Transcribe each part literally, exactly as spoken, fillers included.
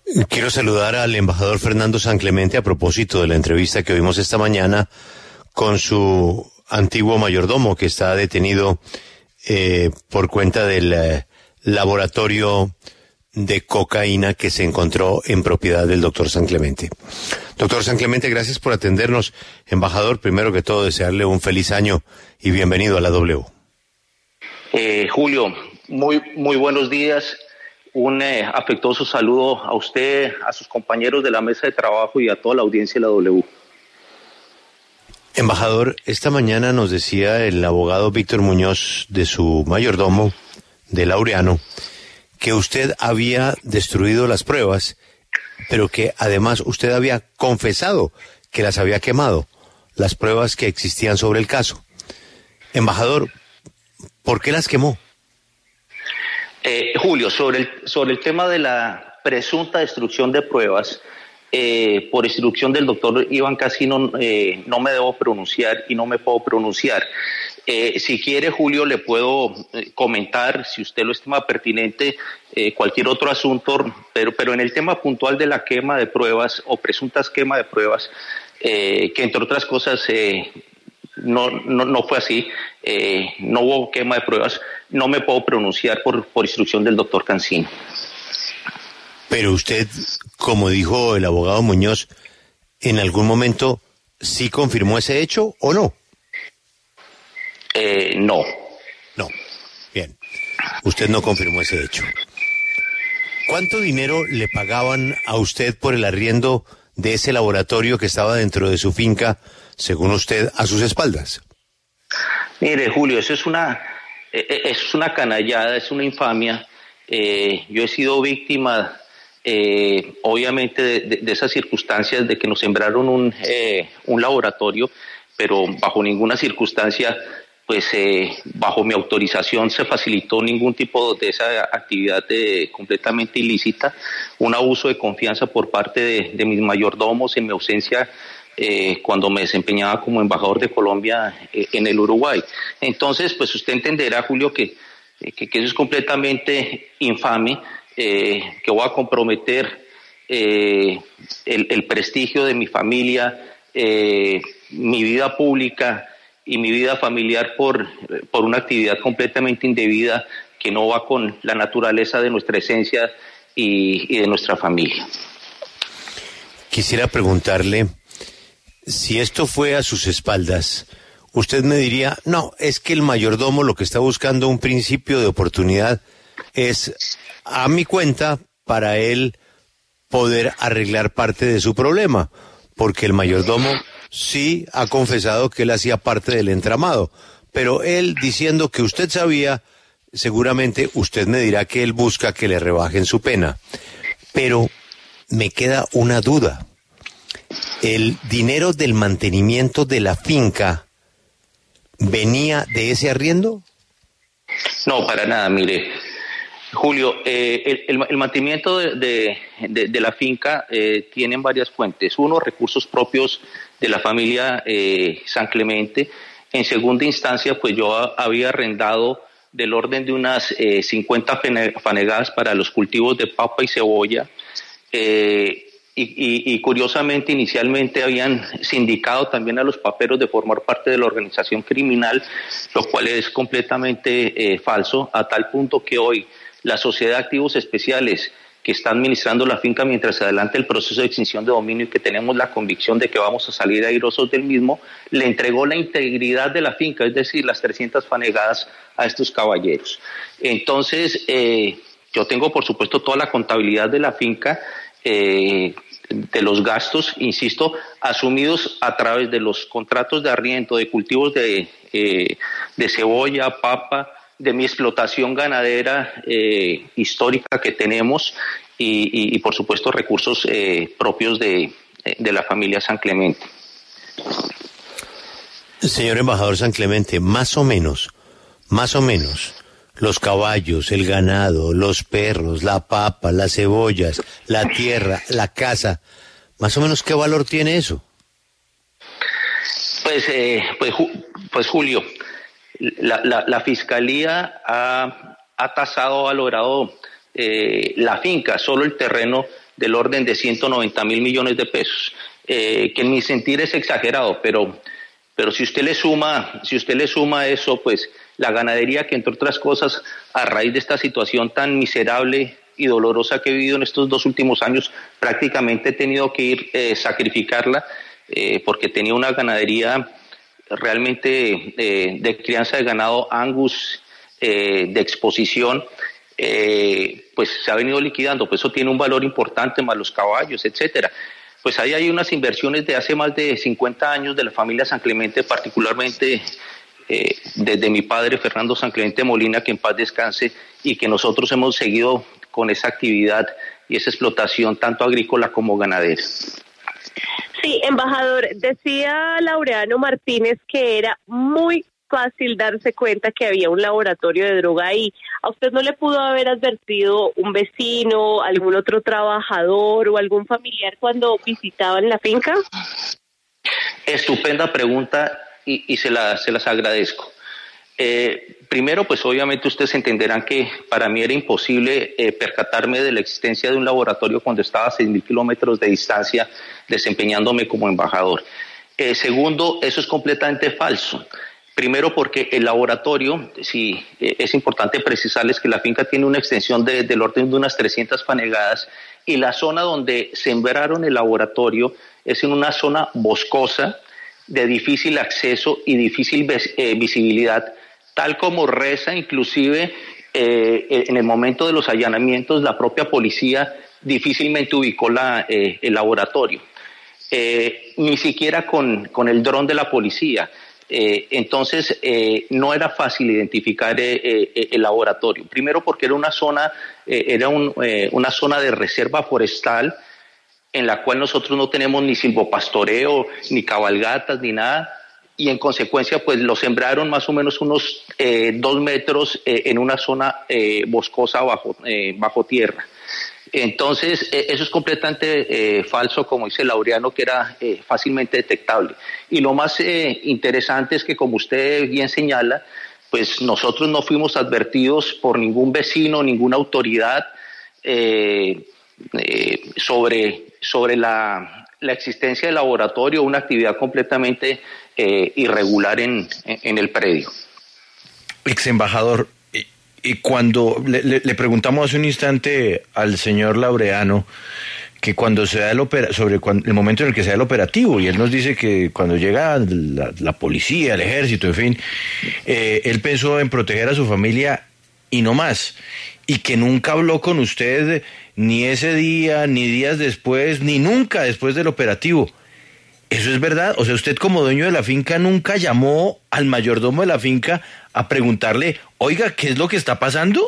Quiero saludar al embajador Fernando San Clemente a propósito de la entrevista que oímos esta mañana con su antiguo mayordomo que está detenido eh, por cuenta del eh, laboratorio de cocaína que se encontró en propiedad del doctor San Clemente. Doctor San Clemente, gracias por atendernos. Embajador, primero que todo, desearle un feliz año y bienvenido a la W. Eh, Julio, muy, muy buenos días. Un eh, afectuoso saludo a usted, a sus compañeros de la mesa de trabajo y a toda la audiencia de la W. Embajador, esta mañana nos decía el abogado Víctor Muñoz de su mayordomo, de Laureano, que usted había destruido las pruebas, pero que además usted había confesado que las había quemado, las pruebas que existían sobre el caso. Embajador, ¿por qué las quemó? Eh, Julio, sobre el, sobre el tema de la presunta destrucción de pruebas, eh, por instrucción del doctor Iván Casino, eh, no me debo pronunciar y no me puedo pronunciar. Eh, si quiere, Julio, le puedo eh, comentar, si usted lo estima pertinente, eh, cualquier otro asunto, pero, pero en el tema puntual de la quema de pruebas o presuntas quema de pruebas, eh, que entre otras cosas eh, no, no, no fue así, eh, no hubo quema de pruebas, no me puedo pronunciar por, por instrucción del doctor Cancino. Pero usted, como dijo el abogado Muñoz, ¿en algún momento sí confirmó ese hecho o no? Eh, no. No. Bien. Usted no confirmó ese hecho. ¿Cuánto dinero le pagaban a usted por el arriendo de ese laboratorio que estaba dentro de su finca, según usted, a sus espaldas? Mire, Julio, eso es una, eh, es una canallada, es una infamia. Eh, yo he sido víctima, eh, obviamente, de, de, de esas circunstancias de que nos sembraron un, eh, un laboratorio, pero bajo ninguna circunstancia, pues eh, bajo mi autorización se facilitó ningún tipo de esa actividad de, completamente ilícita, un abuso de confianza por parte de, de mis mayordomos en mi ausencia eh, cuando me desempeñaba como embajador de Colombia eh, en el Uruguay. Entonces, pues usted entenderá, Julio, que, que, que eso es completamente infame, eh, que voy a comprometer eh, el, el prestigio de mi familia, eh, mi vida pública y mi vida familiar por, por una actividad completamente indebida que no va con la naturaleza de nuestra esencia y, y de nuestra familia. Quisiera preguntarle, si esto fue a sus espaldas, usted me diría, no, es que el mayordomo lo que está buscando un principio de oportunidad es a mi cuenta para él poder arreglar parte de su problema, porque el mayordomo sí ha confesado que él hacía parte del entramado, pero él diciendo que usted sabía, seguramente usted me dirá que él busca que le rebajen su pena. Pero me queda una duda. ¿El dinero del mantenimiento de la finca venía de ese arriendo? No, para nada, mire. Julio, eh, el, el, el mantenimiento de, de, de, de la finca eh, tienen varias fuentes. Uno, recursos propios de la familia eh, San Clemente. En segunda instancia, pues yo a, había arrendado del orden de unas eh, cincuenta fanegadas para los cultivos de papa y cebolla. Eh, y, y, y curiosamente, inicialmente habían sindicado también a los paperos de formar parte de la organización criminal, lo cual es completamente eh, falso, a tal punto que hoy la Sociedad de Activos Especiales que está administrando la finca mientras se adelanta el proceso de extinción de dominio y que tenemos la convicción de que vamos a salir airosos del mismo, le entregó la integridad de la finca, es decir, las trescientas fanegadas a estos caballeros. Entonces, eh, yo tengo, por supuesto, toda la contabilidad de la finca, eh, de los gastos, insisto, asumidos a través de los contratos de arriendo de cultivos de, eh, de cebolla, papa, de mi explotación ganadera eh, histórica que tenemos y, y, y por supuesto recursos eh, propios de, de la familia San Clemente. Señor embajador San Clemente, más o menos, más o menos, los caballos, el ganado, los perros, la papa, las cebollas, la tierra, la casa, más o menos, ¿qué valor tiene eso? Pues, eh, pues, pues Julio, La, la, la Fiscalía ha, ha tasado, valorado eh, la finca, solo el terreno, del orden de ciento noventa mil millones de pesos, eh, que en mi sentir es exagerado, pero, pero si usted le suma, si usted le suma eso, pues la ganadería que, entre otras cosas, a raíz de esta situación tan miserable y dolorosa que he vivido en estos dos últimos años, prácticamente he tenido que ir eh, sacrificarla, eh, porque tenía una ganadería realmente eh, de crianza de ganado Angus, eh, de exposición, eh, pues se ha venido liquidando, pues eso tiene un valor importante, más los caballos, etcétera. Pues ahí hay unas inversiones de hace más de cincuenta años de la familia San Clemente, particularmente eh, desde mi padre Fernando San Clemente Molina, que en paz descanse, y que nosotros hemos seguido con esa actividad y esa explotación tanto agrícola como ganadera. Sí, embajador, decía Laureano Martínez que era muy fácil darse cuenta que había un laboratorio de droga ahí. ¿A usted no le pudo haber advertido un vecino, algún otro trabajador o algún familiar cuando visitaban la finca? Estupenda pregunta y, y se, la, se las agradezco. Eh, primero, pues obviamente ustedes entenderán que para mí era imposible eh, percatarme de la existencia de un laboratorio cuando estaba a seis mil kilómetros de distancia desempeñándome como embajador. Eh, segundo, eso es completamente falso. Primero porque el laboratorio, sí, eh, es importante precisarles que la finca tiene una extensión de, del orden de unas trescientas fanegadas y la zona donde sembraron el laboratorio es en una zona boscosa de difícil acceso y difícil eh, visibilidad, tal como reza inclusive eh, en el momento de los allanamientos la propia policía difícilmente ubicó la, eh, el laboratorio, eh, ni siquiera con, con el dron de la policía. Eh, entonces eh, no era fácil identificar eh, eh, el laboratorio, primero porque era una zona, eh, era un, eh, una zona de reserva forestal en la cual nosotros no tenemos ni silvopastoreo, ni cabalgatas, ni nada, y en consecuencia pues lo sembraron más o menos unos eh, dos metros eh, en una zona eh, boscosa bajo, eh, bajo tierra. Entonces, eh, eso es completamente eh, falso, como dice Laureano, que era eh, fácilmente detectable. Y lo más eh, interesante es que, como usted bien señala, pues nosotros no fuimos advertidos por ningún vecino, ninguna autoridad eh, eh, sobre, sobre la, la existencia del laboratorio, una actividad completamente eh, irregular en, en el predio. Ex embajador, y cuando le, le, le preguntamos hace un instante al señor Laureano que cuando se da el opera, sobre cuando, el momento en el que se da el operativo, y él nos dice que cuando llega la, la policía, el ejército, en fin, eh, él pensó en proteger a su familia y no más, y que nunca habló con usted ni ese día, ni días después, ni nunca después del operativo. ¿Eso es verdad? O sea, usted como dueño de la finca nunca llamó al mayordomo de la finca a preguntarle, oiga, ¿qué es lo que está pasando?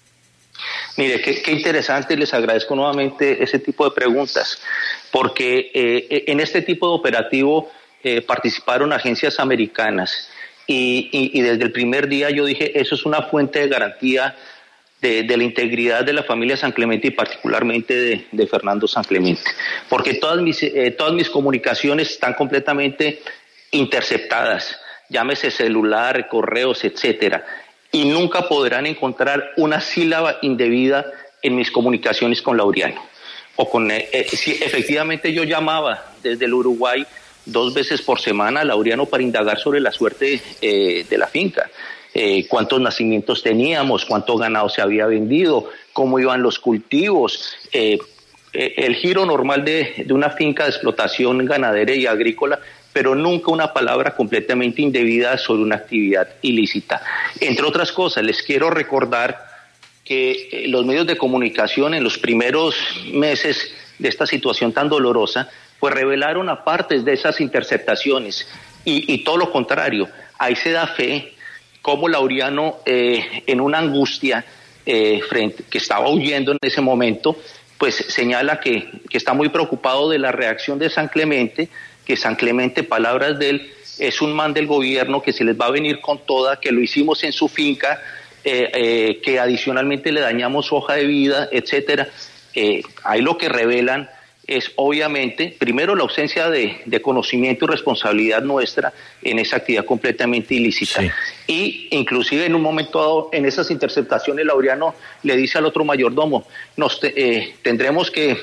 Mire, qué, qué interesante, les agradezco nuevamente ese tipo de preguntas, porque eh, en este tipo de operativo eh, participaron agencias americanas y, y, y desde el primer día yo dije, eso es una fuente de garantía de, de la integridad de la familia San Clemente y particularmente de, de Fernando San Clemente, porque todas mis, eh, todas mis comunicaciones están completamente interceptadas, llámese celular, correos, etcétera, y nunca podrán encontrar una sílaba indebida en mis comunicaciones con Laureano. O con, eh, eh, si efectivamente yo llamaba desde el Uruguay dos veces por semana a Laureano para indagar sobre la suerte eh, de la finca, eh, cuántos nacimientos teníamos, cuánto ganado se había vendido, cómo iban los cultivos, eh, eh, el giro normal de, de una finca de explotación ganadera y agrícola, pero nunca una palabra completamente indebida sobre una actividad ilícita. Entre otras cosas, les quiero recordar que los medios de comunicación en los primeros meses de esta situación tan dolorosa, pues revelaron a partes de esas interceptaciones y, y todo lo contrario. Ahí se da fe cómo Laureano, eh, en una angustia eh, frente, que estaba huyendo en ese momento, pues señala que, que está muy preocupado de la reacción de San Clemente, que San Clemente, palabras de él, es un man del gobierno que se les va a venir con toda, que lo hicimos en su finca, eh, eh, que adicionalmente le dañamos su hoja de vida, etcétera. Eh, ahí lo que revelan es obviamente, primero, la ausencia de, de conocimiento y responsabilidad nuestra en esa actividad completamente ilícita. Sí. Y inclusive en un momento dado, en esas interceptaciones, Laureano le dice al otro mayordomo, nos te, eh, tendremos que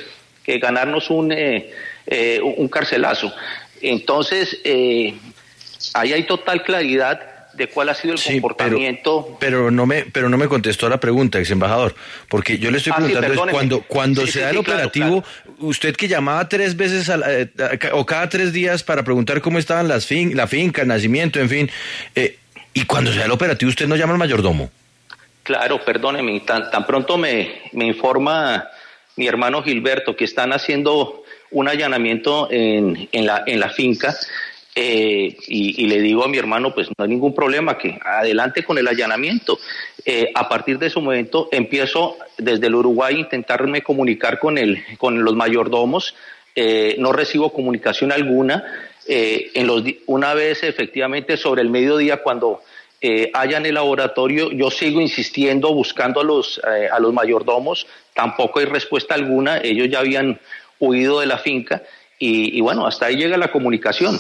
que ganarnos un, eh, eh, un carcelazo. Entonces, eh, ahí hay total claridad de cuál ha sido el sí, comportamiento. Pero, pero no me, pero no me contestó la pregunta, ex embajador, porque yo le estoy preguntando ah, sí, es cuando, cuando sí, se sí, da el sí, operativo, claro, claro. Usted que llamaba tres veces a la, eh, o cada tres días para preguntar cómo estaban las fin, la finca, el nacimiento, en fin, eh, y cuando se da el operativo, ¿usted no llama al mayordomo? Claro, perdóneme, tan, tan pronto me, me informa mi hermano Gilberto que están haciendo un allanamiento en, en, la, en la finca. Eh, y, y le digo a mi hermano, pues no hay ningún problema, que adelante con el allanamiento. Eh, a partir de ese momento empiezo desde el Uruguay a intentarme comunicar con, el, con los mayordomos, eh, no recibo comunicación alguna. Eh, en los, una vez efectivamente sobre el mediodía cuando eh, hallan el laboratorio, yo sigo insistiendo, buscando a los, eh, a los mayordomos, tampoco hay respuesta alguna, ellos ya habían huido de la finca y, y bueno, hasta ahí llega la comunicación.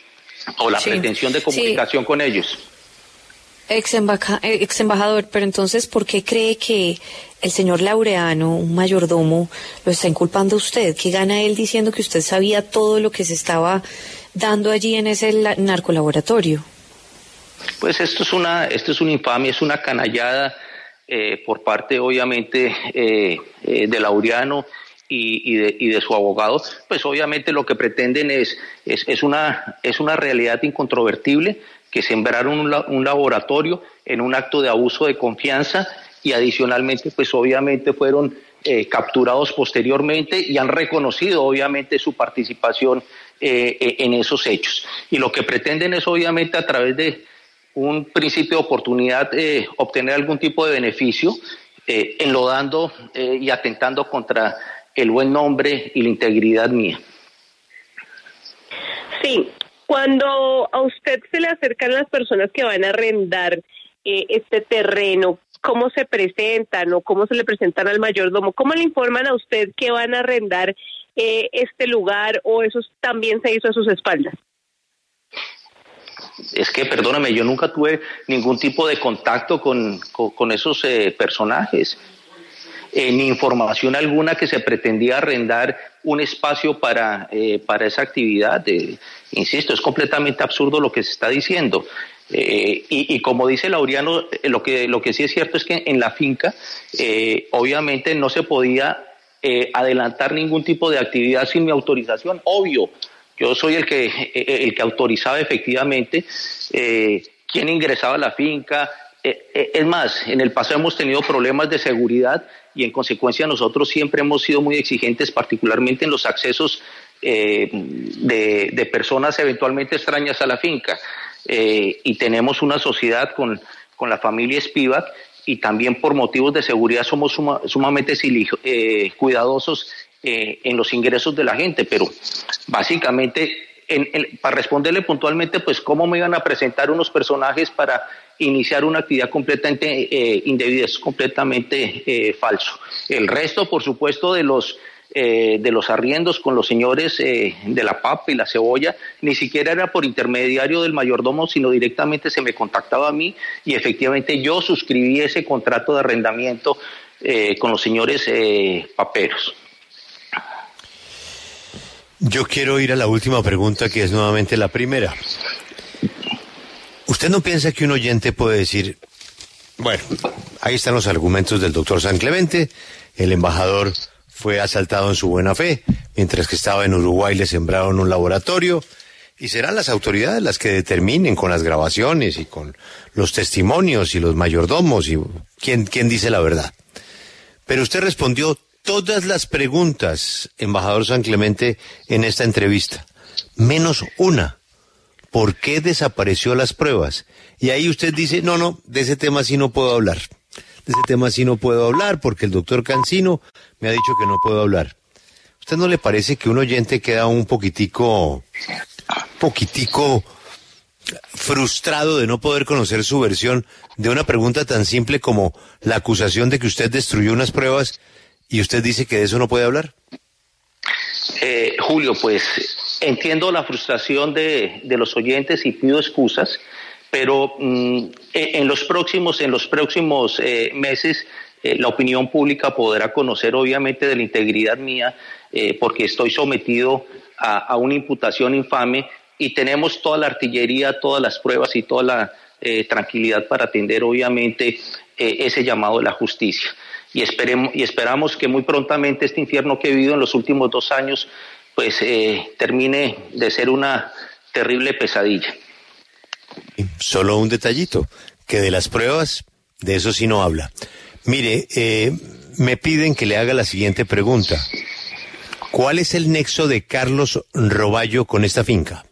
O la sí. pretensión de comunicación sí. con ellos. Ex, embaja, ex embajador, pero entonces, ¿por qué cree que el señor Laureano, un mayordomo, lo está inculpando a usted? ¿Qué gana él diciendo que usted sabía todo lo que se estaba dando allí en ese narcolaboratorio? Pues esto es una, esto es una infamia, es una canallada eh, por parte, obviamente, eh, eh, de Laureano. Y, y, de, y de su abogado, pues obviamente lo que pretenden es, es, es, una, es una realidad incontrovertible, que sembraron un, un laboratorio en un acto de abuso de confianza y adicionalmente pues obviamente fueron eh, capturados posteriormente y han reconocido obviamente su participación eh, en esos hechos. Y lo que pretenden es obviamente a través de un principio de oportunidad eh, obtener algún tipo de beneficio, eh, enlodando eh, y atentando contra el buen nombre y la integridad mía. Sí, cuando a usted se le acercan las personas que van a arrendar eh, este terreno, ¿cómo se presentan o cómo se le presentan al mayordomo? ¿Cómo le informan a usted que van a arrendar eh, este lugar o eso también se hizo a sus espaldas? Es que, perdóname, yo nunca tuve ningún tipo de contacto con, con, con esos eh, personajes. Eh, ni información alguna que se pretendía arrendar un espacio para, eh, para esa actividad. Eh, insisto, es completamente absurdo lo que se está diciendo. Eh, y, y como dice Laureano, eh, lo que, lo que sí es cierto es que en la finca eh, obviamente no se podía eh, adelantar ningún tipo de actividad sin mi autorización, obvio. Yo soy el que, eh, el que autorizaba efectivamente eh, quién ingresaba a la finca. Eh, eh, es más, en el pasado hemos tenido problemas de seguridad y en consecuencia nosotros siempre hemos sido muy exigentes, particularmente en los accesos eh, de, de personas eventualmente extrañas a la finca. Eh, y tenemos una sociedad con, con la familia Spivak y también por motivos de seguridad somos suma, sumamente eh, cuidadosos eh, en los ingresos de la gente, pero básicamente, en, en, para responderle puntualmente, pues cómo me iban a presentar unos personajes para iniciar una actividad completamente eh, indebida, es completamente eh, falso. El resto, por supuesto, de los eh, de los arriendos con los señores eh, de la papa y la cebolla, ni siquiera era por intermediario del mayordomo, sino directamente se me contactaba a mí y efectivamente yo suscribí ese contrato de arrendamiento eh, con los señores eh, paperos. Yo quiero ir a la última pregunta, que es nuevamente la primera. ¿Usted no piensa que un oyente puede decir, bueno, ahí están los argumentos del doctor San Clemente, el embajador fue asaltado en su buena fe, mientras que estaba en Uruguay le sembraron un laboratorio, y serán las autoridades las que determinen con las grabaciones y con los testimonios y los mayordomos y quién, quién dice la verdad? Pero usted respondió todas las preguntas, embajador San Clemente, en esta entrevista, menos una. ¿Por qué desapareció las pruebas? Y ahí usted dice, no, no, de ese tema sí no puedo hablar. De ese tema sí no puedo hablar porque el doctor Cancino me ha dicho que no puedo hablar. ¿Usted no le parece que un oyente queda un poquitico, poquitico frustrado de no poder conocer su versión de una pregunta tan simple como la acusación de que usted destruyó unas pruebas y usted dice que de eso no puede hablar? Eh, Julio, pues entiendo la frustración de, de los oyentes y pido excusas, pero mmm, en los próximos, en los próximos eh, meses eh, la opinión pública podrá conocer obviamente de la integridad mía, eh, porque estoy sometido a, a una imputación infame y tenemos toda la artillería, todas las pruebas y toda la eh, tranquilidad para atender obviamente eh, ese llamado de la justicia. Y, esperemos, y esperamos que muy prontamente este infierno que he vivido en los últimos dos años pues eh, termine de ser una terrible pesadilla. Solo un detallito, que de las pruebas, de eso sí no habla. Mire, eh, me piden que le haga la siguiente pregunta. ¿Cuál es el nexo de Carlos Roballo con esta finca?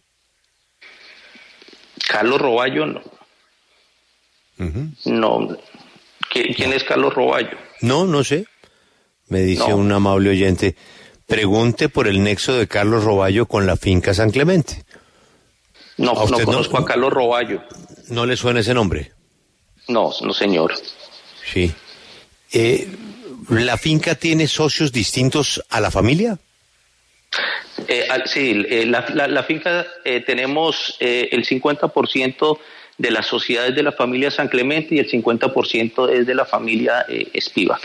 Carlos Roballo, no. Uh-huh. No. ¿Quién, ¿Quién es Carlos Roballo? No, no sé. Me dice no. un amable oyente. Pregunte por el nexo de Carlos Roballo con la finca San Clemente. No, no conozco no, a Carlos Roballo. ¿No le suena ese nombre? No, no señor. Sí. Eh, ¿La finca tiene socios distintos a la familia? Eh, sí, eh, la, la, la finca eh, tenemos eh, el cincuenta por ciento de las sociedades de la familia San Clemente y el cincuenta por ciento es de la familia eh, Spivak.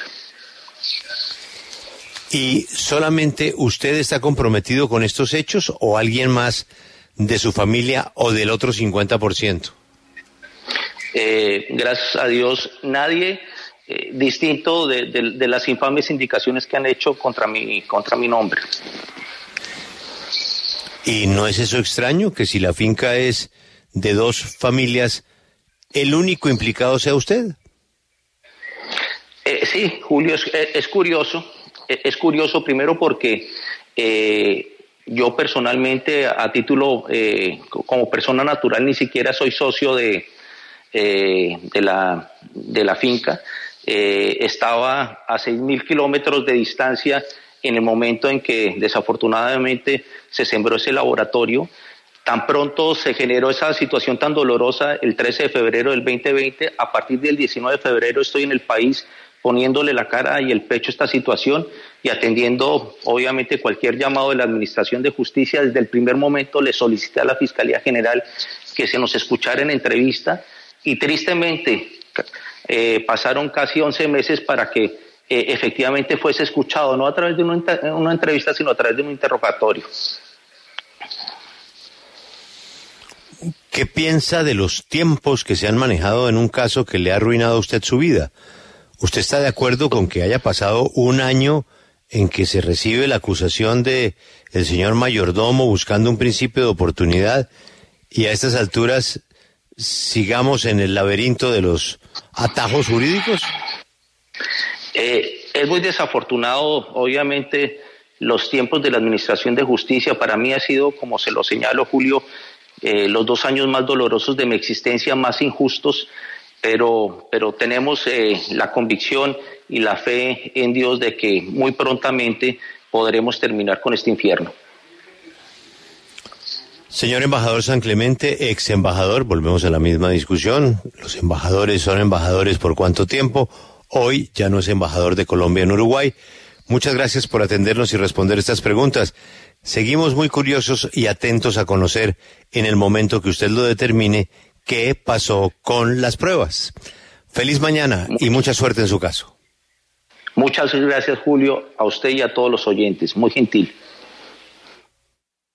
¿Y solamente usted está comprometido con estos hechos o alguien más de su familia o del otro cincuenta por ciento? Eh, gracias a Dios, nadie eh, distinto de, de, de las infames indicaciones que han hecho contra mi, contra mi nombre. ¿Y no es eso extraño, que si la finca es de dos familias, el único implicado sea usted? Eh, sí, Julio, es, es curioso. Es curioso primero porque eh, yo personalmente a título eh, como persona natural ni siquiera soy socio de, eh, de, la, de la finca. Eh, estaba a seis mil kilómetros de distancia en el momento en que desafortunadamente se sembró ese laboratorio. Tan pronto se generó esa situación tan dolorosa el trece de febrero del veinte veinte, a partir del diecinueve de febrero estoy en el país poniéndole la cara y el pecho a esta situación y atendiendo obviamente cualquier llamado de la Administración de Justicia. Desde el primer momento le solicité a la Fiscalía General que se nos escuchara en entrevista y tristemente eh, pasaron casi once meses para que eh, efectivamente fuese escuchado, no a través de una, una entrevista, sino a través de un interrogatorio. ¿Qué piensa de los tiempos que se han manejado en un caso que le ha arruinado a usted su vida? ¿Usted está de acuerdo con que haya pasado un año en que se recibe la acusación de el señor mayordomo buscando un principio de oportunidad y a estas alturas sigamos en el laberinto de los atajos jurídicos? Eh, es muy desafortunado, obviamente, los tiempos de la Administración de Justicia. Para mí ha sido, como se lo señalo, Julio, eh, los dos años más dolorosos de mi existencia, más injustos. Pero, pero tenemos eh, la convicción y la fe en Dios de que muy prontamente podremos terminar con este infierno. Señor embajador San Clemente, ex embajador, volvemos a la misma discusión. Los embajadores son embajadores por cuánto tiempo. Hoy ya no es embajador de Colombia en Uruguay. Muchas gracias por atendernos y responder estas preguntas. Seguimos muy curiosos y atentos a conocer en el momento que usted lo determine qué pasó con las pruebas. Feliz mañana y mucha suerte en su caso. Muchas gracias, Julio, a usted y a todos los oyentes. Muy gentil.